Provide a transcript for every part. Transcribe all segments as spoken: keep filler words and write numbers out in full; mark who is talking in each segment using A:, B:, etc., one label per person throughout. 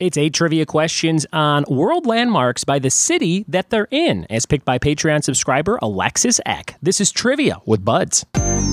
A: It's eight trivia questions on world landmarks by the city that they're in, as picked by Patreon subscriber Alexis Eck. This is Trivia with Buds.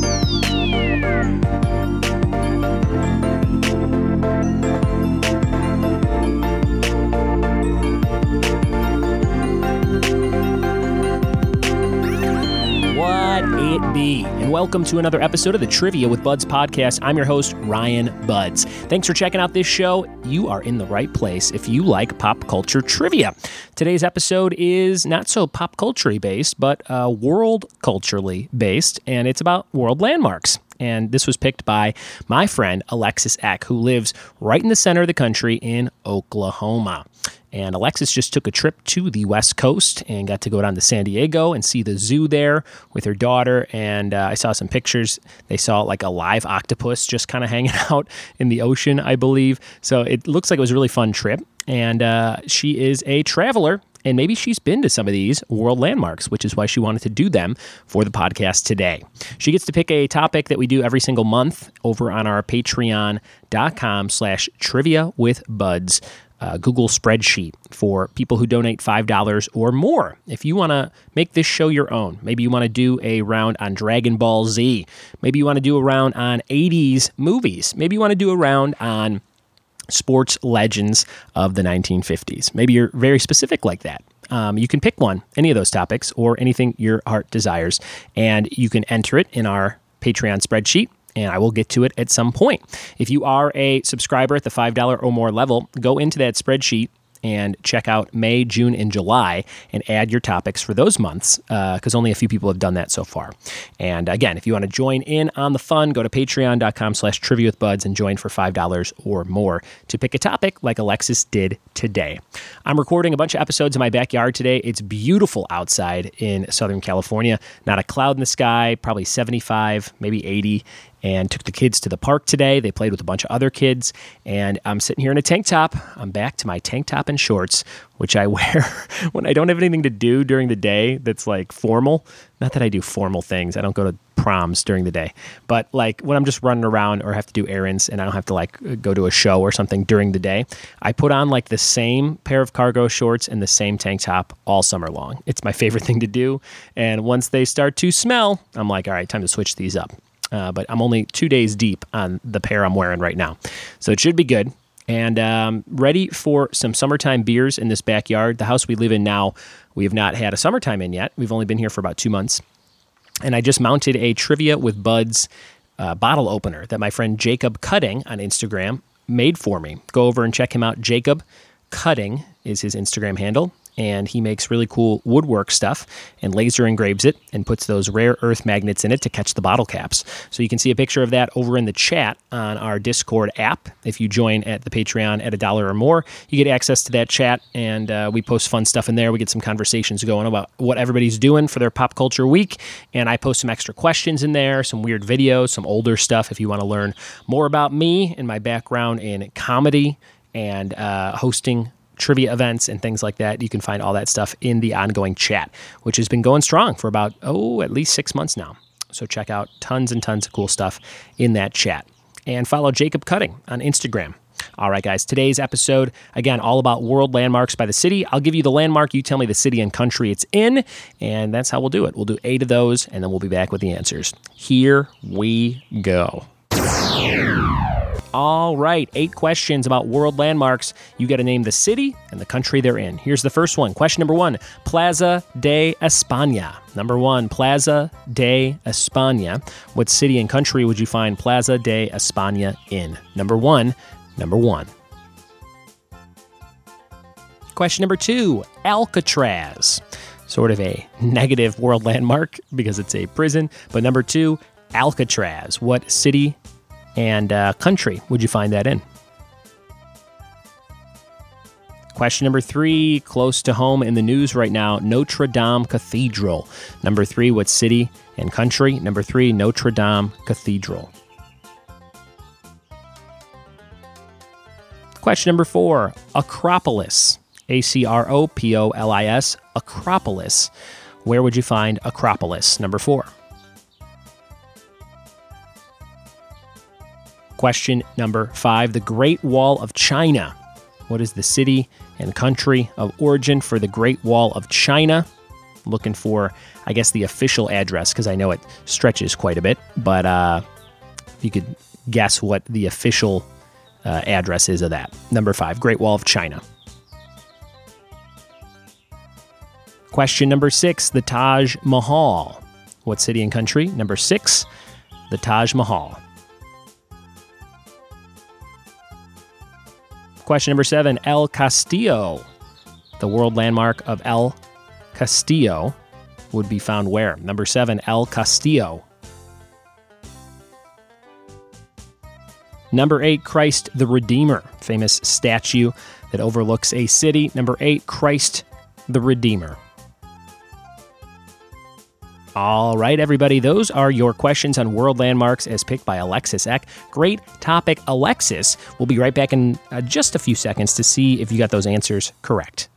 A: It be. And welcome to another episode of the Trivia with Buds podcast. I'm your host, Ryan Buds. Thanks for checking out this show. You are in the right place if you like pop culture trivia. Today's episode is not so pop culture-y based, but uh, world culturally based, and it's about world landmarks. And this was picked by my friend Alexis Eck, who lives right in the center of the country in Oklahoma. And Alexis just took a trip to the West Coast and got to go down to San Diego and see the zoo there with her daughter. And uh, I saw some pictures. They saw like a live octopus just kind of hanging out in the ocean, I believe. So it looks like it was a really fun trip. And uh, she is a traveler. And maybe she's been to some of these world landmarks, which is why she wanted to do them for the podcast today. She gets to pick a topic that we do every single month over on our patreon.com slash trivia with buds. Uh, Google spreadsheet for people who donate five dollars or more. If you want to make this show your own, maybe you want to do a round on Dragon Ball Z. Maybe you want to do a round on eighties movies. Maybe you want to do a round on sports legends of the nineteen fifties. Maybe you're very specific like that. Um, you can pick one, any of those topics, or anything your heart desires, and you can enter it in our Patreon spreadsheet, and I will get to it at some point. If you are a subscriber at the five dollars or more level, go into that spreadsheet and check out May, June, and July and add your topics for those months because uh, only a few people have done that so far. And again, if you want to join in on the fun, go to patreon.com slash trivia with buds and join for five dollars or more to pick a topic like Alexis did today. I'm recording a bunch of episodes in my backyard today. It's beautiful outside in Southern California. Not a cloud in the sky, probably seventy-five, maybe eighty. And took the kids to the park today. They played with a bunch of other kids. And I'm sitting here in a tank top. I'm back to my tank top and shorts, which I wear when I don't have anything to do during the day that's like formal. Not that I do formal things. I don't go to proms during the day. But like when I'm just running around or have to do errands and I don't have to like go to a show or something during the day, I put on like the same pair of cargo shorts and the same tank top all summer long. It's my favorite thing to do. And once they start to smell, I'm like, all right, time to switch these up. Uh, but I'm only two days deep on the pair I'm wearing right now. So it should be good. And um, ready for some summertime beers in this backyard. The house we live in now, we have not had a summertime in yet. We've only been here for about two months. And I just mounted a Trivia with Buds uh, bottle opener that my friend Jacob Cutting on Instagram made for me. Go over and check him out. Jacob Cutting is his Instagram handle. And he makes really cool woodwork stuff and laser engraves it and puts those rare earth magnets in it to catch the bottle caps. So you can see a picture of that over in the chat on our Discord app. If you join at the Patreon at a dollar or more, you get access to that chat, and uh, we post fun stuff in there. We get some conversations going about what everybody's doing for their pop culture week, and I post some extra questions in there, some weird videos, some older stuff if you want to learn more about me and my background in comedy and uh, hosting trivia events and things like that. You can find all that stuff in the ongoing chat, which has been going strong for about, oh, at least six months now. So check out tons and tons of cool stuff in that chat. And follow Jacob Cutting on Instagram. All right, guys, today's episode, again, all about world landmarks by the city. I'll give you the landmark. You tell me the city and country it's in, and that's how we'll do it. We'll do eight of those, and then we'll be back with the answers. Here we go. All right, eight questions about world landmarks. You got to name the city and the country they're in. Here's the first one. Question number one, Plaza de España. Number one, Plaza de España. What city and country would you find Plaza de España in? Number one, number one. Question number two, Alcatraz. Sort of a negative world landmark because it's a prison. But number two, Alcatraz. What city and uh, country would you find that in? Question number three, close to home in the news right now, Notre Dame Cathedral. Number three, what city and country? Number three, Notre Dame Cathedral. Question number four, Acropolis. A C R O P O L I S, Acropolis. Where would you find Acropolis? Number four. Question number five, the Great Wall of China. What is the city and country of origin for the Great Wall of China? Looking for, I guess, the official address, because I know it stretches quite a bit, but uh, if you could guess what the official uh, address is of that. Number five, Great Wall of China. Question number six, the Taj Mahal. What city and country? Number six, the Taj Mahal. Question number seven, El Castillo. The world landmark of El Castillo would be found where? Number seven, El Castillo. Number eight, Christ the Redeemer, famous statue that overlooks a city. Number eight, Christ the Redeemer. All right, everybody, those are your questions on world landmarks as picked by Alexis Eck. Great topic, Alexis. We'll be right back in uh, just a few seconds to see if you got those answers correct.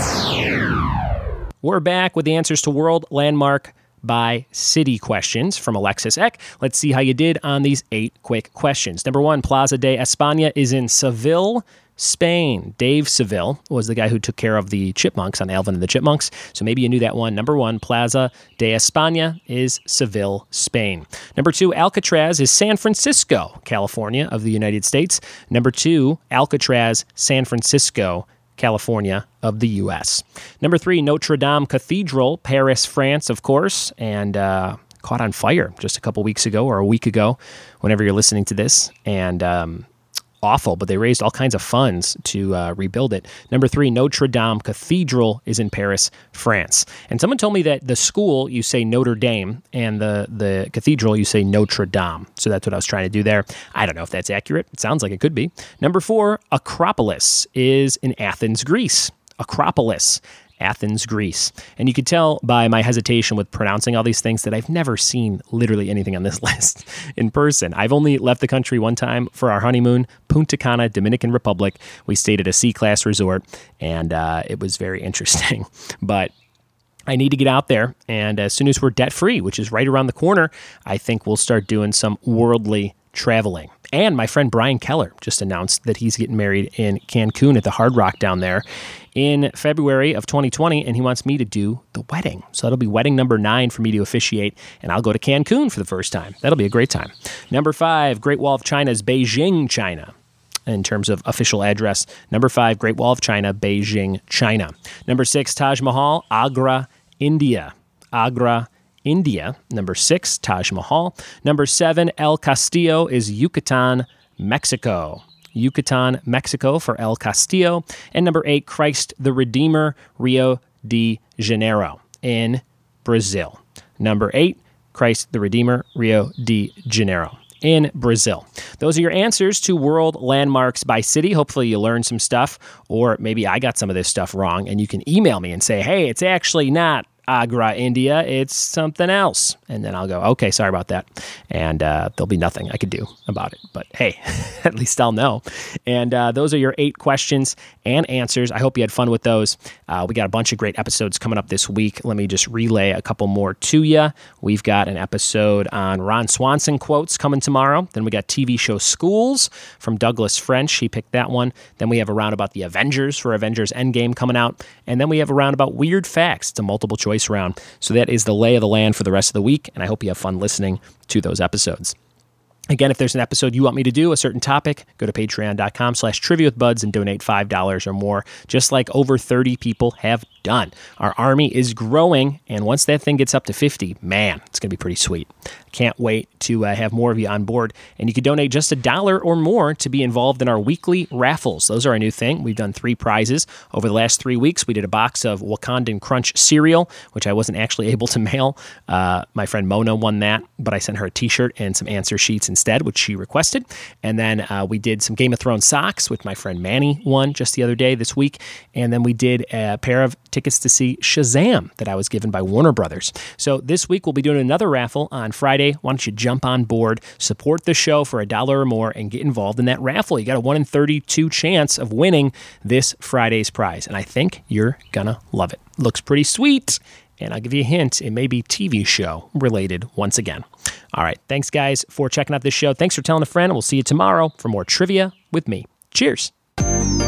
A: We're back with the answers to world landmark by city questions from Alexis Eck. Let's see how you did on these eight quick questions. Number one, Plaza de España is in Seville, Spain. Dave Seville was the guy who took care of the chipmunks on Alvin and the Chipmunks, so maybe you knew that one. Number one, Plaza de España is Seville, Spain. Number two, Alcatraz is San Francisco, California of the United States. Number two, Alcatraz, San Francisco, California of the U S. Number three, Notre Dame Cathedral, Paris, France, of course, and uh, caught on fire just a couple weeks ago or a week ago, whenever you're listening to this, and um, awful, but they raised all kinds of funds to uh, rebuild it. Number three, Notre Dame Cathedral is in Paris, France. And someone told me that the school, you say Notre Dame, and the, the cathedral, you say Notre Dame. So that's what I was trying to do there. I don't know if that's accurate. It sounds like it could be. Number four, Acropolis is in Athens, Greece. Acropolis, Athens, Greece. And you could tell by my hesitation with pronouncing all these things that I've never seen literally anything on this list in person. I've only left the country one time for our honeymoon, Punta Cana, Dominican Republic. We stayed at a C-class resort, and uh, it was very interesting. But I need to get out there, and as soon as we're debt-free, which is right around the corner, I think we'll start doing some worldly traveling. And my friend Brian Keller just announced that he's getting married in Cancun at the Hard Rock down there in February of twenty twenty, and he wants me to do the wedding. So that'll be wedding number nine for me to officiate, and I'll go to Cancun for the first time. That'll be a great time. Number five, Great Wall of China is Beijing, China. In terms of official address, number five, Great Wall of China, Beijing, China. Number six, Taj Mahal, Agra, India. Agra, India. Number six, Taj Mahal. Number seven, El Castillo is Yucatan, Mexico. Yucatan, Mexico for El Castillo. And number eight, Christ the Redeemer, Rio de Janeiro in Brazil. Number eight, Christ the Redeemer, Rio de Janeiro in Brazil. Those are your answers to world landmarks by city. Hopefully you learned some stuff, or maybe I got some of this stuff wrong, and you can email me and say, hey, it's actually not Agra, India, it's something else. And then I'll go, okay, sorry about that. And uh, there'll be nothing I could do about it. But hey, at least I'll know. And uh, those are your eight questions and answers. I hope you had fun with those. Uh, we got a bunch of great episodes coming up this week. Let me just relay a couple more to you. We've got an episode on Ron Swanson quotes coming tomorrow. Then we got T V show Schools from Douglas French. He picked that one. Then we have a round about the Avengers for Avengers Endgame coming out. And then we have a round about weird facts. It's a multiple choice round. So that is the lay of the land for the rest of the week, and I hope you have fun listening to those episodes. Again, if there's an episode you want me to do, a certain topic, go to patreon.com slash trivia with buds and donate five dollars or more, just like over thirty people have done. Our army is growing, and once that thing gets up to fifty, man, it's going to be pretty sweet. Can't wait to uh, have more of you on board. And you can donate just a dollar or more to be involved in our weekly raffles. Those are our new thing. We've done three prizes. Over the last three weeks, we did a box of Wakandan Crunch cereal, which I wasn't actually able to mail. Uh, my friend Mona won that, but I sent her a t-shirt and some answer sheets instead, which she requested. And then uh, we did some Game of Thrones socks, which my friend Manny won just the other day this week. And then we did a pair of tickets to see Shazam that I was given by Warner Brothers. So this week we'll be doing another raffle on Friday. Why don't you jump on board, support the show for a dollar or more, and get involved in that raffle. You got a one in thirty-two chance of winning this Friday's prize, and I think you're gonna love it. Looks pretty sweet, and I'll give you a hint. It may be T V show related once again. All right, thanks guys for checking out this show. Thanks for telling a friend, and we'll see you tomorrow for more trivia with me. Cheers.